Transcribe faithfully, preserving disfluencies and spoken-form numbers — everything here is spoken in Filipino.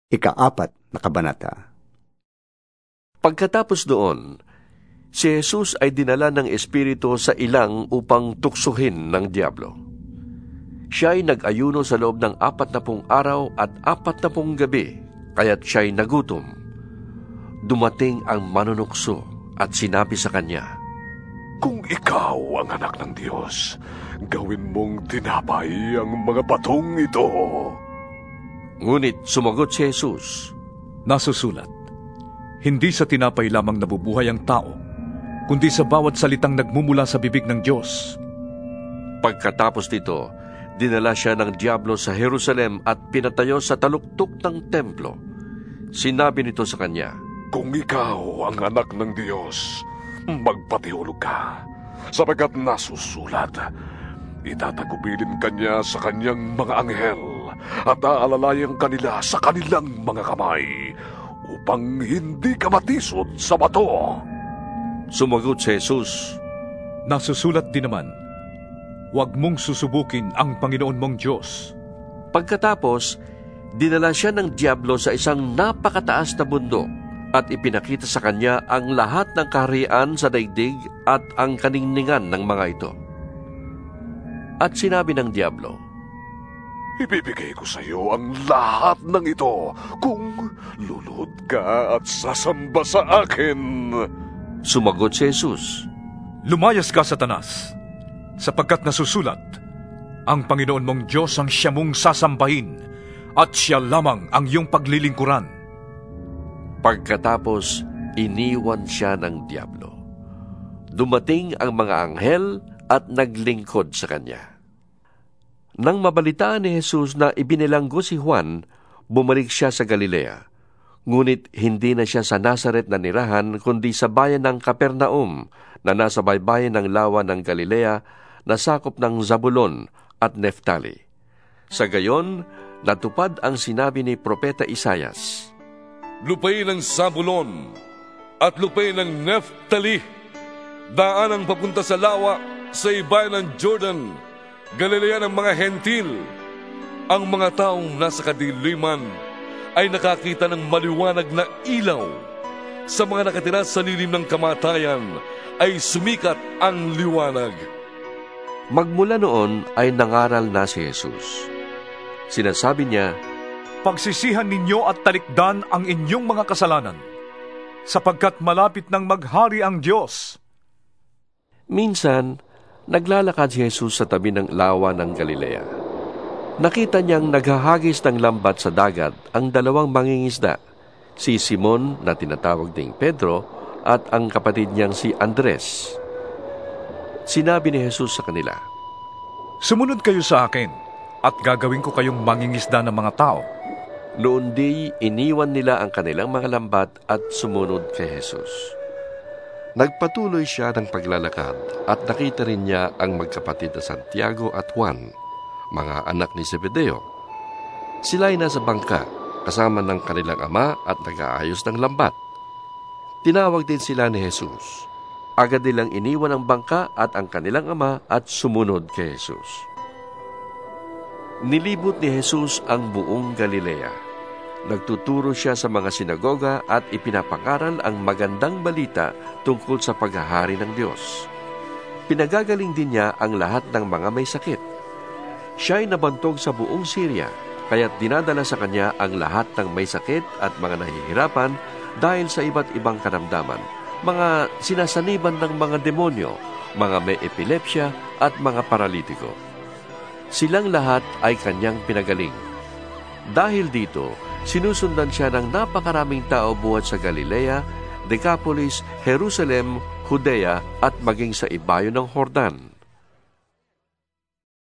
Ikaapat na kabanata. Pagkatapos doon, si Jesus ay dinala ng Espiritu sa ilang upang tuksuhin ng Diablo. Siya ay nag-ayuno sa loob ng apat na pung araw at apat na pung gabi, kaya't siya'y nagutom. Dumating ang manunukso at sinabi sa kanya, "Kung ikaw ang anak ng Diyos, gawin mong tinapay ang mga batong ito." Ngunit sumagot si Jesus, "Nasusulat, hindi sa tinapay lamang nabubuhay ang tao, kundi sa bawat salitang nagmumula sa bibig ng Diyos." Pagkatapos nito, dinala siya ng Diablo sa Jerusalem at pinatayo sa taluktok ng templo. Sinabi nito sa kanya, "Kung ikaw ang anak ng Diyos, magpatihulog ka, sapagkat nasusulat, itatagubilin kanya sa kanyang mga anghel at aalalayan kanila sa kanilang mga kamay upang hindi ka matisod sa bato." Sumagot si Jesus, "Nasusulat din naman, huwag mong susubukin ang Panginoon mong Diyos." Pagkatapos, dinala siya ng Diablo sa isang napakataas na bundok at ipinakita sa kanya ang lahat ng kaharian sa daigdig at ang kaningningan ng mga ito. At sinabi ng Diablo, "Ibibigay ko sa iyo ang lahat ng ito kung lulod ka at sasamba sa akin." Sumagot si Jesus, "Lumayas ka, Satanas, sapagkat nasusulat, ang Panginoon mong Diyos ang siya mong sasambahin at siya lamang ang iyong paglilingkuran." Pagkatapos, iniwan siya ng Diablo. Dumating ang mga anghel at naglingkod sa kanya. Nang mabalitaan ni Jesus na ibinilanggo si Juan, bumalik siya sa Galilea. Ngunit hindi na siya sa Nazaret na nirahan, kundi sa bayan ng Capernaum, na nasa baybayin ng lawa ng Galilea, na sakop ng Zabulon at Neftali. Sa gayon, natupad ang sinabi ni Propeta Isaias, "Lupain ng Zabulon at lupain ng Neftali, daan ang papunta sa lawa sa ibayan ng Jordan, Galilea ng mga hentil. Ang mga taong nasa kadiliman ay nakakita ng maliwanag na ilaw. Sa mga nakatira sa lilim ng kamatayan ay sumikat ang liwanag." Magmula noon ay nangaral na si Jesus. Sinasabi niya, "Pagsisihan ninyo at talikdan ang inyong mga kasalanan, sapagkat malapit nang maghari ang Diyos." Minsan, naglalakad si Jesus sa tabi ng lawa ng Galilea. Nakita niyang naghahagis ng lambat sa dagat ang dalawang mangingisda, si Simon na tinatawag ding Pedro at ang kapatid niyang si Andres. Sinabi ni Jesus sa kanila, "Sumunod kayo sa akin at gagawin ko kayong mangingisda ng mga tao." Noon di iniwan nila ang kanilang mga lambat at sumunod kay Jesus. Nagpatuloy siya ng paglalakad at nakita rin niya ang magkapatid na Santiago at Juan, mga anak ni Zebedeo. Sila ay nasa bangka kasama ng kanilang ama at nag-aayos ng lambat. Tinawag din sila ni Jesus. Agad nilang iniwan ang bangka at ang kanilang ama at sumunod kay Jesus. Nilibot ni Jesus ang buong Galilea. Nagtuturo siya sa mga sinagoga at ipinapangaral ang magandang balita tungkol sa paghahari ng Diyos. Pinagagaling din niya ang lahat ng mga may sakit. Siya ay nabantog sa buong Syria, kaya't dinadala sa kanya ang lahat ng may sakit at mga nahihirapan dahil sa iba't ibang karamdaman, mga sinasaniban ng mga demonyo, mga may epilepsya at mga paralitiko. Silang lahat ay kanyang pinagaling. Dahil dito, sinusundan siya ng napakaraming tao buhat sa Galilea, Decapolis, Jerusalem, Judea at maging sa ibayo ng Jordan.